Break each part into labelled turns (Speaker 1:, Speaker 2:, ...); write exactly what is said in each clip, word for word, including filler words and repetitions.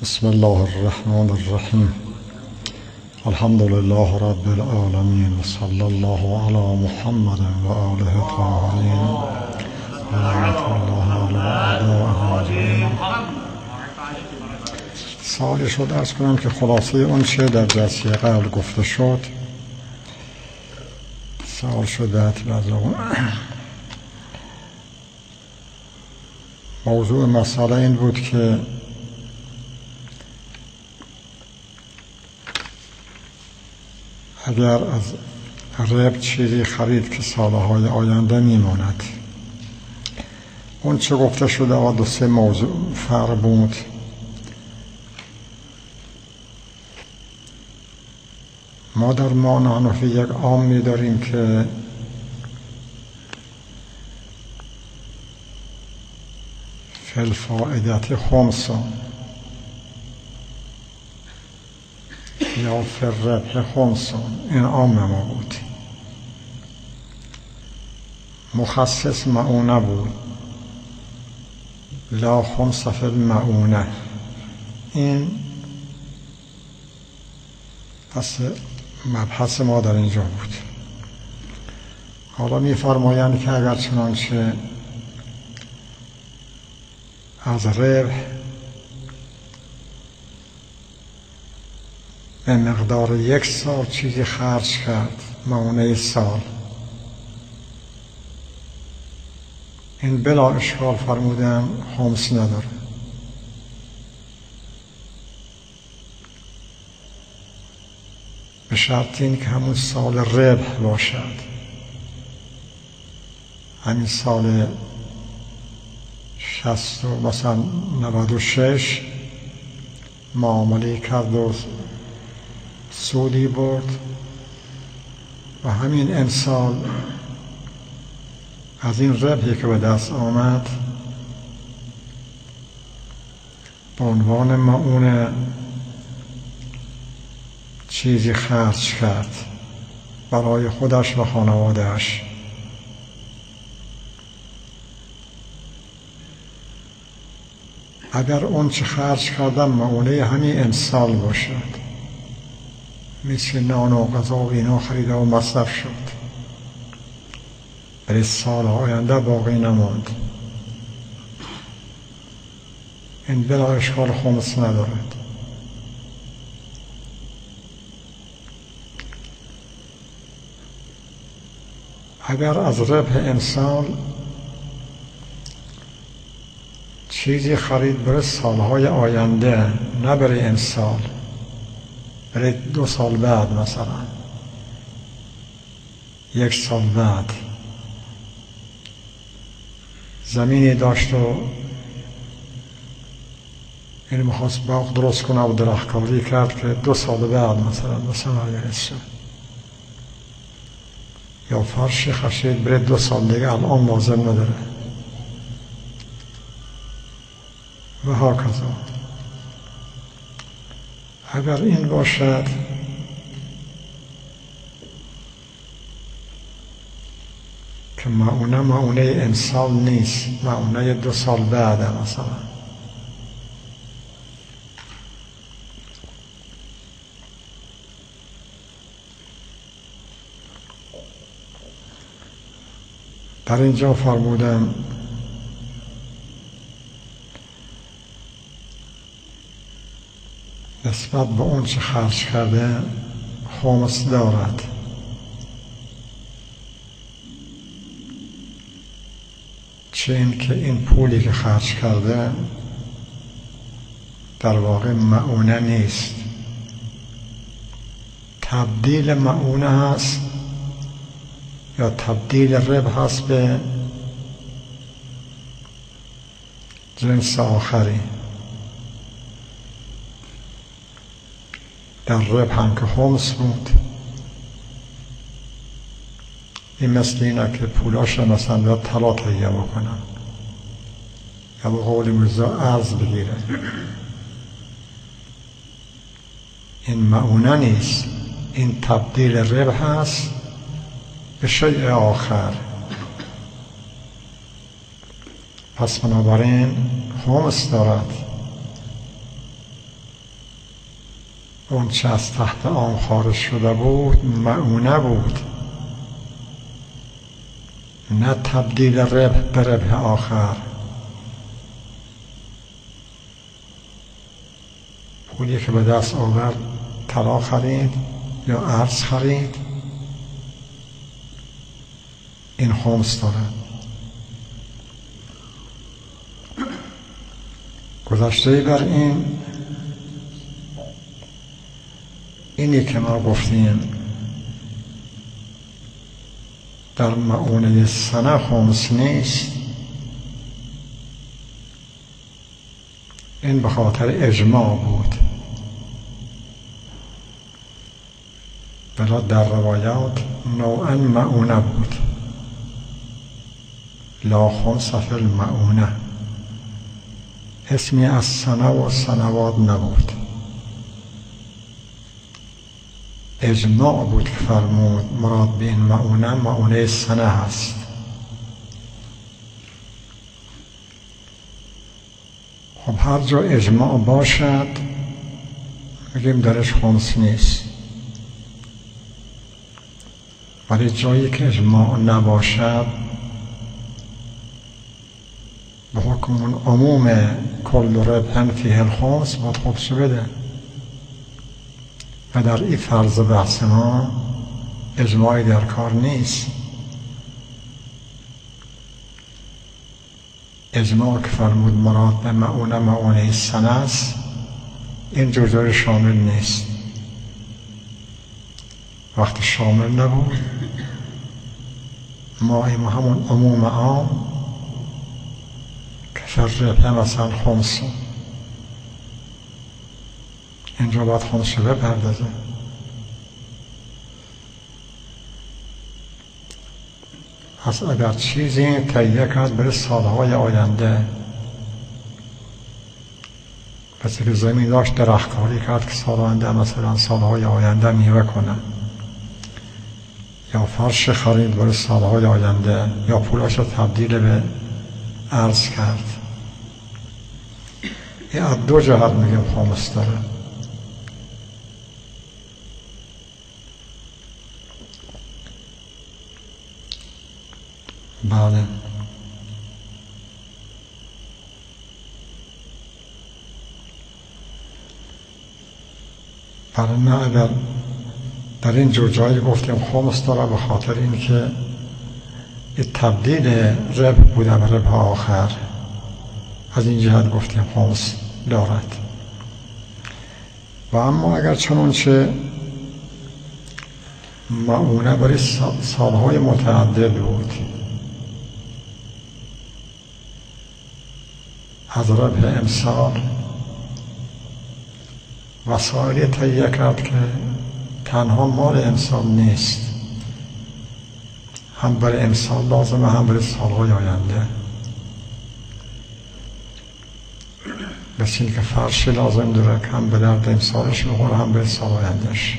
Speaker 1: بسم الله الرحمن الرحیم. الحمد لله رب العالمین و صلی الله علی محمد و آله الطاهرین و رحمت الله علی اعدائه. سوالی شد عرض کنم که خلاصه اون چه در جلسه قبل گفته شد. سوال شده موضوع مسئله این بود که اگر از ربط چیزی خرید که سالهای آینده میماند، اون چه گفته شده و دو سه موضوع فرق بود. ما در ما حنفی یک عامی داریم که فی الفائدت خمسون یا فی الربح خمسون، این عام ما بود. مخصص معونه بود، لا خمس فی المعونه. این پس مبحث ما در اینجا بود. حالا می فرمایند که اگر چنانچه از ربح به مقدار یک سال چیزی خرج کرد، معونه سال، این بلا اشکال فرمودن خمس نداره. به شرط این که همون سال ربح باشد، همین سال شصت و مثلا نود و شش معامله کرد و سودی برد و همین امسال از این ربحی که به دست آمد به عنوان معونه چیزی خرج کرد برای خودش و خانوادهش. اگر اون چه خرج کردن معونه همین امسال باشد، مثل نان و غذا و اینا خریده و مصرف شد، برای سال آینده باقی نماند، این بلا اشکال خمس ندارد. اگر از ربح امسال چیزی خرید برای سالهای آینده، نه برای امسال، برای دو سال بعد، مثلا یک سال بعد، زمینی داشت و این میخواست باغ درست کنه و درختکاری کرد که دو سال بعد مثلا مثلا یرسه، یا فرشی خشید برای دو سال دیگه، الان لازم نداره و هاکذا. اگر این باشد که معونه معونه امسال نیست، معونه دو سال بعده، مثلا در اینجا فرمودم نسبت به اون چه خرج کرده خمس دارد. چه این که این پولی که خرج کرده در واقع معونه نیست، تبدیل معونه هست یا تبدیل ربح هست به جنس آخری. در ربح هم که خمس بود، این مثل اینه که پولاش مثلا باید طلا تهیه بکنن یا به قول مرزا ارز بگیره. این معونه نیست، این تبدیل ربح هست به شیء آخر. پس بنابراین خمس دارد. اون چه از تحت آن خارج شده بود معونه بود، نه تبدیل ربح به ربح آخر. پولی که به دست آورد طلا خرید یا ارز خرید، این خمس داره. گذشته بر این اینی که ما گفتیم در معونه سنه خمس نیست، این به خاطر اجماع بود، بلا در روایات نوعا معونه بود، لا خمس فی المعونه، اسمی از سنه و سنوات نبود. اجماع بود که فرمود مراد به این معونه معونه سنه هست. خب هر جا اجماع باشد میگیم درش خمس نیست، ولی جایی که اجماع نباشد به حکم عموم کل ربحن فیه الخمس باید خمس بده. و در این فرض بحث ما اجماعی در کار نیست. اجماع که فرمود مراد به معونه معونه سنه است، این جور شامل نیست. وقتی شامل نبود ما این همون عموم عام که فرق مثلا خمس، اینجا باید خمس رو بپردازه. پس اگر چیزی تهیه کرد برای سالهای آینده، پس که زمین داشت درختکاری کرد که سال آینده مثلا سالهای آینده میوه کنه، یا فرش خرید برای سالهای آینده، یا پولاش رو تبدیل به ارز کرد، این از دو جهت میگیم خمس داره. بله، برای نه اگر در این جور جایی گفتیم خمس داره به خاطر این که این تبدیل ربح بوده به ربح آخر، از این جهت گفتیم خمس دارد. و اما اگر چنانچه معونه برای سالهای متعدد بود، از ربح امسال وسایلی تهیه کرد که تنها مال امسال نیست، هم برای امسال لازمه هم برای سالهای آینده. مثل که فرشی لازم داره که هم به درد امسالش میخوره هم به سال آیندهش.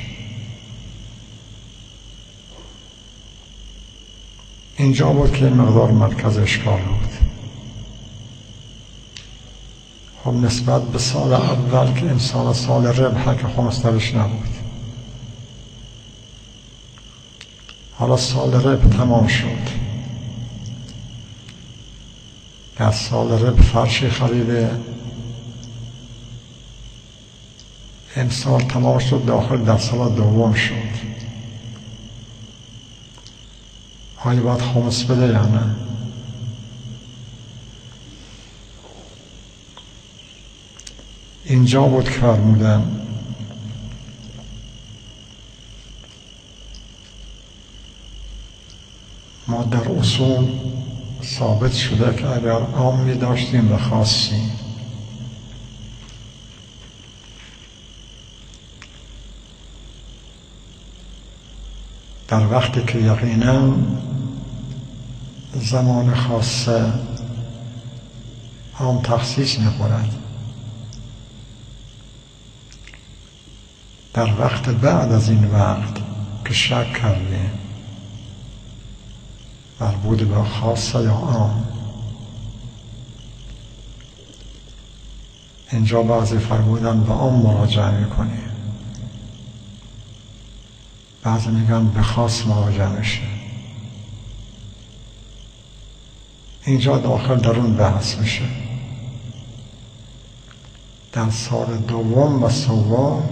Speaker 1: اینجا بود که مقدار مرکز اشکال بود. خب نسبت به سال اول که امسال سال ربحه که خمس درش نبود، حالا سال ربح تمام شد، در سال ربح فرشی خریده، امسال تمام شد، داخل در سال دوم شد، آیا باید خمس بده یا نه؟ اینجا بود که فرمودن ما در اصول ثابت شده که اگر عامی داشتیم و خاصی، در وقتی که یقینا زمان خاصه عام تخصیص می‌خورد، در وقت بعد از این وقت که شک کردیم مربوط به خاصه یا عام، اینجا بعضی فرمودن به عام مراجعه میکنیم. بعضی میگن به خاص مراجعه میشه. اینجا داخل در اون بحث میشه. در سال دوم و سوم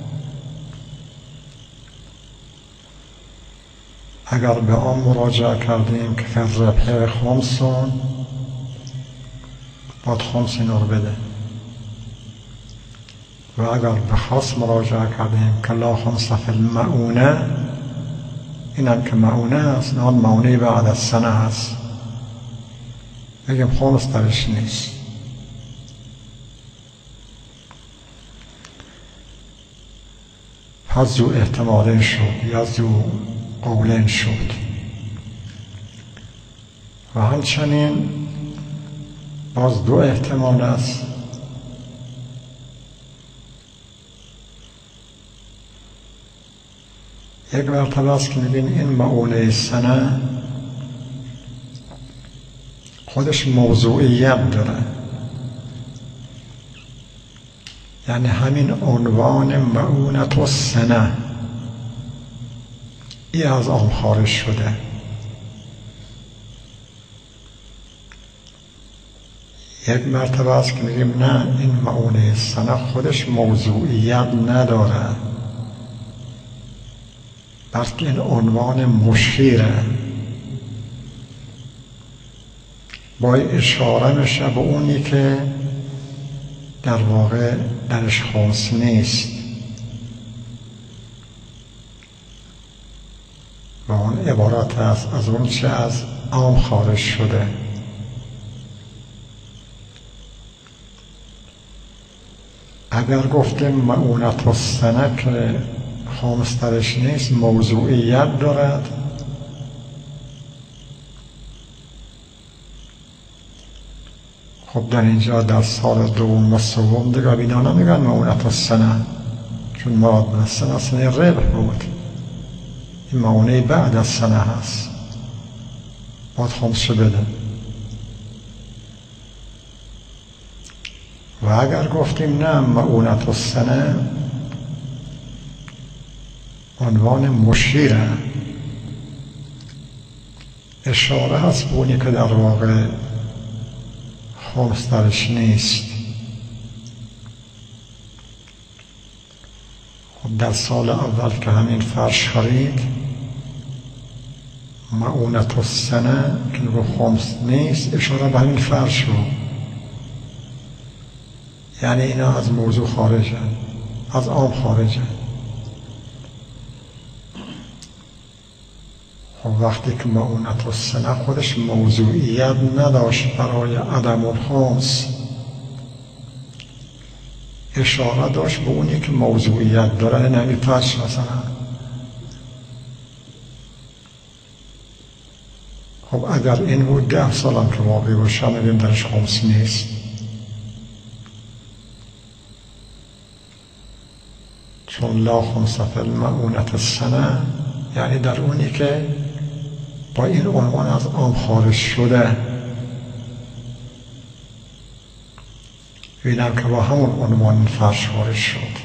Speaker 1: اگر به آن مراجعه کردیم که فی الربح خمسون، باید خمس اینا رو بده. و اگر به خاص مراجعه کردیم که لا خمس فی المعونه، این هم که معونه هست، نه معونه بعد از سنه هست، بگیم خمس درش نیست. پس زو احتمالین شد یا زو قولین شد. و همچنین باز دو احتمال است. یک مرتبه است که میبین این معونه سنه خودش موضوعیت داره، یعنی همین عنوان معونت السنه ای از آن خارج شده. یک مرتبه است که میگیم نه، این معونه سنه خودش موضوعیت نداره، بلکه این عنوان مشیره، با اشاره میشه به اونی که در واقع درش خاص نیست و اون عبارت است از اون چه از عام خارج شده. اگر گفتیم معونت السنه که خامس درش نیست، موضوعیت دارد، خب در اینجا در سال دوم و سوم دیگه بینا نمیگن معونت السنه، چون مراد به سنه سنه ربح بود، این معونه بعد از سنه هست، باید خمسه بده. و اگر گفتیم نه، معونت السنه عنوان مشیره، اشاره هست به اونی که در واقع خمس درش نیست. خب در سال اول که همین فرش خرید، معونت السنه که رو خمس نیست، اشاره به همین فرش رو، یعنی اینا از موضوع خارجه، از عام خارجه. خب وقتی که معونت السنه خودش موضوعیت نداشت برای عدم الخمس، اشاره داشت به اونی که موضوعیت داره، نمی فرش مثلا. خب اگر این بود ده سال هم که واقعی باشه، میبین درش خمس نیست. چون لا خمس فی المعونت السنه یعنی در اونی که با این عنوان از عام خارج شده، بینم که با همون عنوان فرش خارج شد.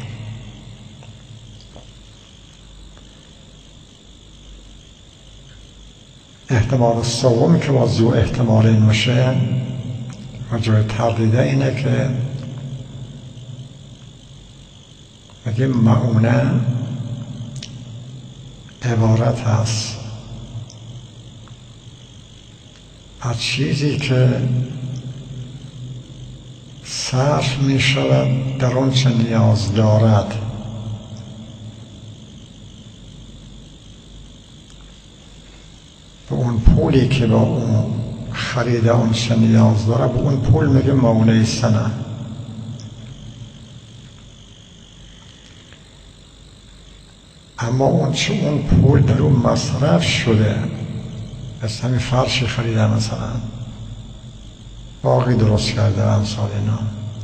Speaker 1: احتمال سومی که با زو احتمال این باشه و جای تردیده اینه که بگیم معونه عبارت هست از چیزی که صرف می شود در اون چه نیاز دارد. به اون پولی که با اون خرید اون چه نیاز داره، به اون پول میگه معونه سنه. اما اون چه اون پول در اون مصرف شده، مثل همین فرشی خریده، مثلا باقی درست کرده، امثال اینا،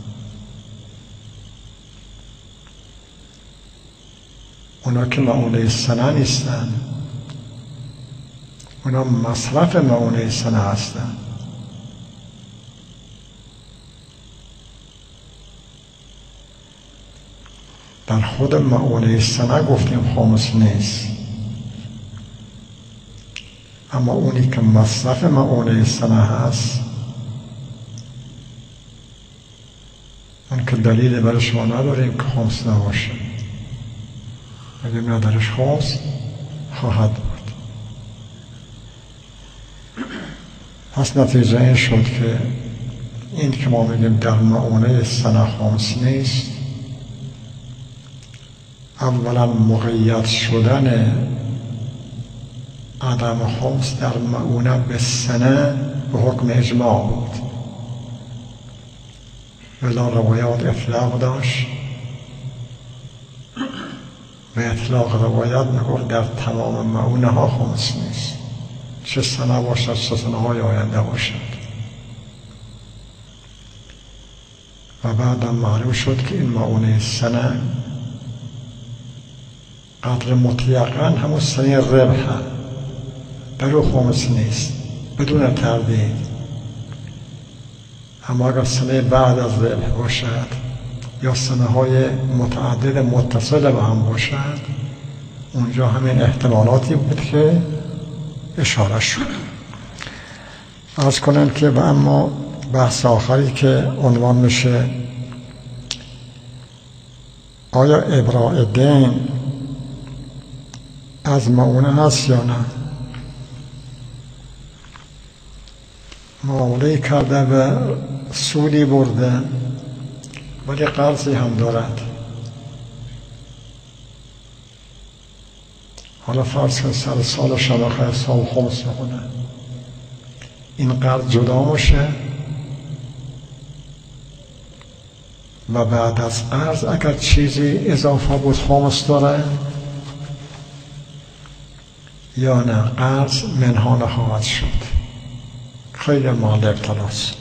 Speaker 1: اونا که معونه سنه نیستن، اونا مصرف معونه سنه هستن. در خود معونه سنه گفتیم خمس نیست، اما اونی که مصرف معونه سنه هست، اون که دلیل برای شما نداریم که خمس نباشه. اگه ندارش خمس خواهد بود. پس نتیجه این شد که این که ما میگیم در معونه سنه خمس نیست، اولا مقید شدن عدم خمس در معونه به سنه به حکم اجماع بود، ولی روایات اطلاق داشت و اطلاق روایت میگفت در تمام معونه ها خمس نیست، چه سنه باشد چه سنه های آینده باشد. و بعدم معلوم شد که این معونه سنه قدر مطلقاً همون سنه ربح در او خمس نیست بدون تردید. اما اگر سنه بعد از ربح باشد یا سنه های متعدد متصل به هم باشد، اونجا همین احتمالاتی بود که اشاره شد. عرض کنم که و اما بحث آخری که عنوان میشه آیا ابراء دین از معونه هست یا نه؟ معامله کرده و سودی برده ولی قرضی هم دارد. حالا فرض کن سر سال شبخه سال خمس میکنه، این قرض جدا میشه و بعد از قرض اگر چیزی اضافه بود خمس داره یا نه قرض منها نخواهد شد. خیلی مال ابتلاست.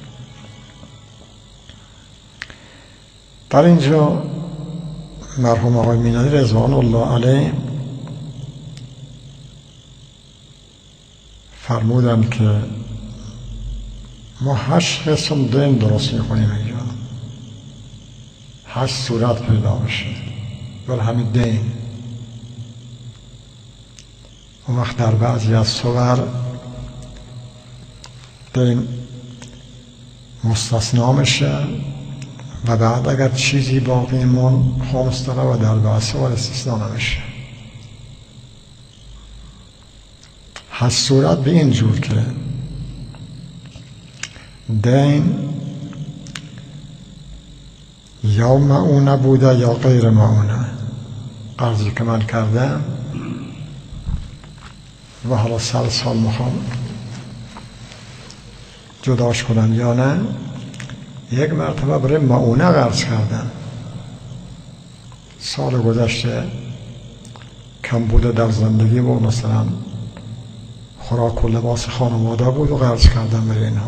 Speaker 1: در اینجا مرحوم آقای مینایی رضوان الله علیه فرمودن که ما هشت قسم دین درست میکنیم اینجا، هشت صورت پیدا میشه ولی همین دین. اون وقت در بعضی از صور دین مستثنا میشه و بعد اگر چیزی باقی مون خمس داره و در بعض صور استثنا نمیشه. هشت صورت به این جور که دین یا معونه بوده یا غیر معونه، قرضی که من کردم و حالا سر سال میخوام جداش کنم یا نه، یک مرتبه برای معونه قرض کردم، سال گذشته کم بوده در زندگی بود، مثلا خوراک و لباس خانواده بود و قرض کردم برای اینها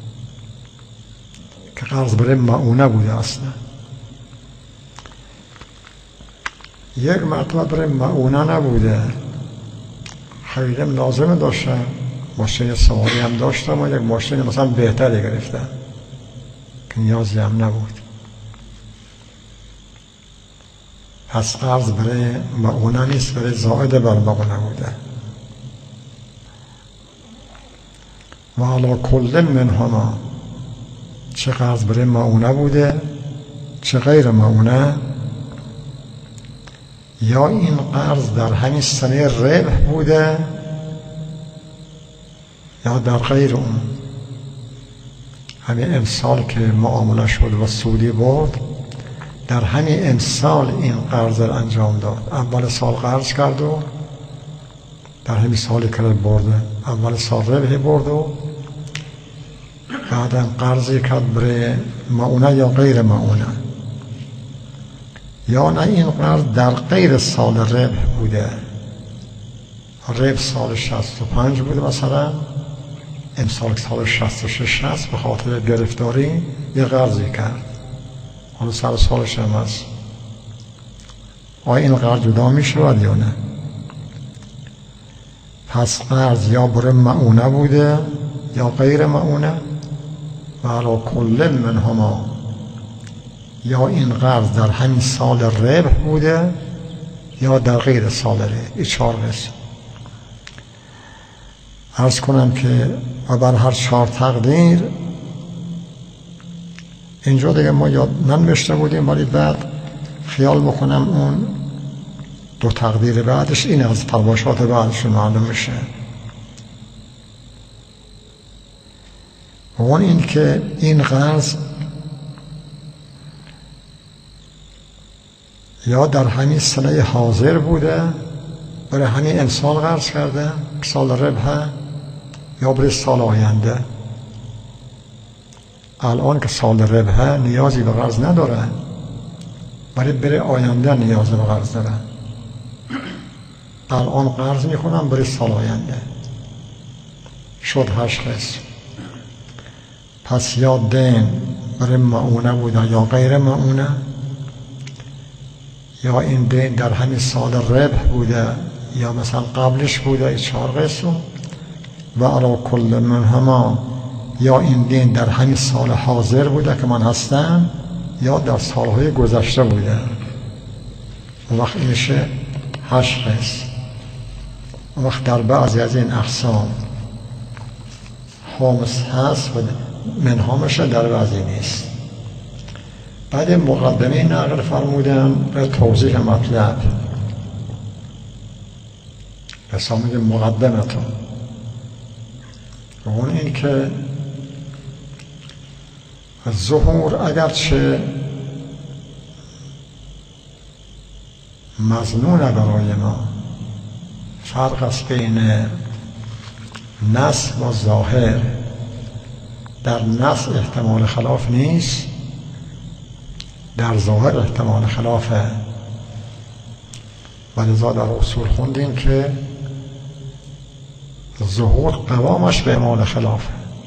Speaker 1: که قرض برای معونه بوده اصلا. یک مرتبه برای معونه نبوده، خیلی لازم داشتم، ماشین سواری هم داشتم و یک ماشین مثلا بهتری گرفتم که نیازی هم نبود. پس قرض برای معونه نیست، برای زائد بر معونه بوده. و علی کل منهما، چه قرض برای معونه بوده چه غیر معونه، یا این قرض در همین سنه ربح بوده یا در غیر اون. همین امسال که معامله شد و سودی برد، در همین امسال این قرض را انجام داد. اول سال قرض کرد و در همین سالی که برده، اول سال ربح برد و بعدم قرضی کرد برای معونه یا غیر معونه. یا نه این قرض در غیر سال ربح بوده، ربح سال شصت و پنج بوده مثلا، امسال سال شصت و شش هست، به خاطر گرفتاری یه قرضی کرد، حالا سر سالش هم هست. آیا این قرض جدا می شود یا نه؟ پس قرض یا برای معونه بوده یا غیر معونه و علی کل منهما، یا این قرض در همین سال ربح بوده یا در غیر سال ربح. این چهار قسم. عرض کنم که و بر هر چهار تقدیر اینجا دیگه ما یاد ننوشته بودیم، ولی بعد خیال میکنم اون دو تقدیر بعدش این از پرواشات بعدشون معلوم میشه. و اون این که این قرض یا در همین سنه حاضر بوده برای همین انسان قرض کرده سال ربحه، یا برای سال آینده. الان که سال ربحه نیازی به قرض نداره، برای برای آینده نیاز به قرض داره. الان قرض میکنم برای سال آینده. شد هشت قسم. پس یا دین برای معونه بوده یا غیر معونه، یا این دین در همین سال ربح بوده یا مثلا قبلش بوده، این چهار قسم. و علی کل منهما یا این دین در همین سال حاضر بوده که من هستم یا در سالهای گذشته بوده. اون وقت میشه هشت قسم. اون وقت در بعضی از این اقسام خامس هست و منهامش در بعضی نیست. بعد مقدمه نقل فرمودن به توضیح مطلب، رسامه مقدمتون. و اون این که ظهور اگرچه مظنونه برای ما، فرق است بین نص و ظاهر. در نص احتمال خلاف نیست، در ظاهر احتمال خلافه. ولذا در اصول خوندیم که ظهور قوامش به احتمال خلافه.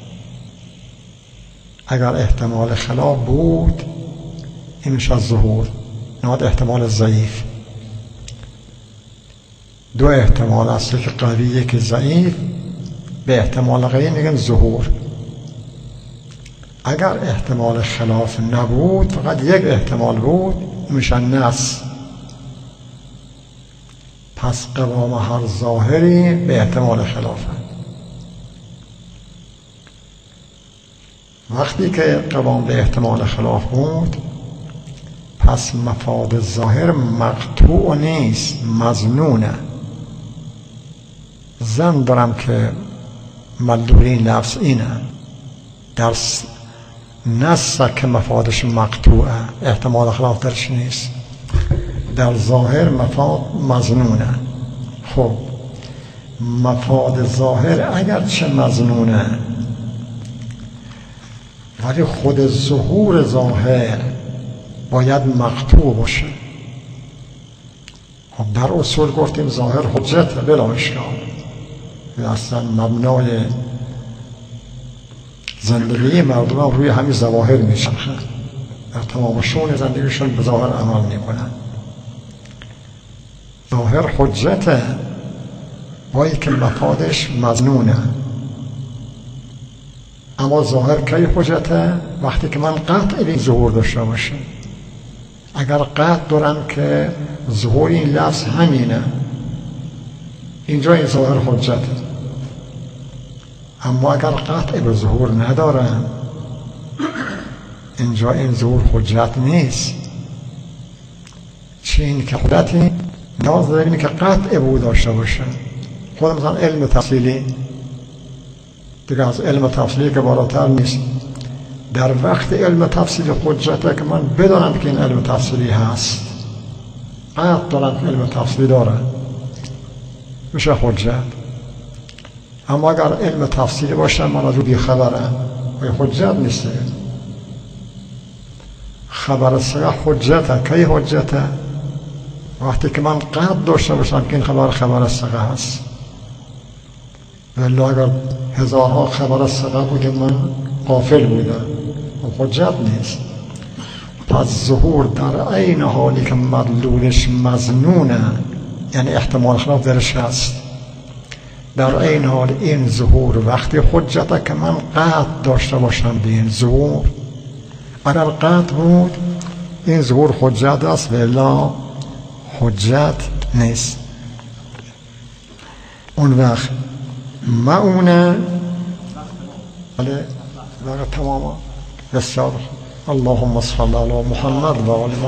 Speaker 1: اگر احتمال خلاف بود این میشه ظهور، نه احتمال ضعیف. دو احتمال هست، که قوی یکی ضعیف. به احتمال قوی میگن ظهور. اگر احتمال خلاف نبود، فقط یک احتمال بود، میشه نص. پس قوام هر ظاهری به احتمال خلافه. وقتی که قوام به احتمال خلاف بود، پس مفاد ظاهر مقطوع نیست، مظنونه. زن دارم که مدلولی لفظ اینه، در نص که مفادش مقطوعه، احتمال خلاف درش نیست. در ظاهر مفاد مظنونه. خب مفاد ظاهر اگرچه مظنونه، ولی خود ظهور ظاهر باید مقطوع باشه. خب در اصول گفتیم ظاهر حجت بلا اشکال، اصلا مبنای زندگی مردم هم روی همین ظواهر میچرخه، در تمام شؤون زندگیشون به ظاهر عمل میکنن. ظاهر حجته، باید که مفادش مظنونه. اما ظاهر کی حجته؟ وقتی که من قطع به ظهور داشته باشم. اگر قطع دارم که ظهور این لفظ همینه، اینجا این ظاهر حجته. اما اگر قطع به ظهور ندارم، اینجا این ظهور حجت نیست. چین که حجتی نیاز داریم که قطع بود داشته باشه. خود مثلا علم تفصیلی دیگه از علم تفصیلی که بالاتر نیست. در وقت علم تفصیلی حجته که من بدانم که این علم تفصیلی هست، قطع دارم که علم تفصیلی داره، میشه حجت. اما اگر علم تفصیلی باشه من از او بیخبرم، و حجت نیست. خبر صحیح حجته. کی حجته؟ وقتی که من قطع داشته باشم که این خبر خبر صحیح هست. ولی اگر هزارها خبر صحیح بود من غافل بودم، حجت نیست. پس ظهور در عین حالی که مدلولش مظنونه، یعنی احتمال خلاف درش هست، در عین حال این ظهور وقتی حجته که من قطع داشته باشم به این ظهور. اگر قطع بود این ظهور حجت است، ولی حجت نیست. اون وقت معونه بله تماما بسیار اللهم صل علی محمد و آل محمد.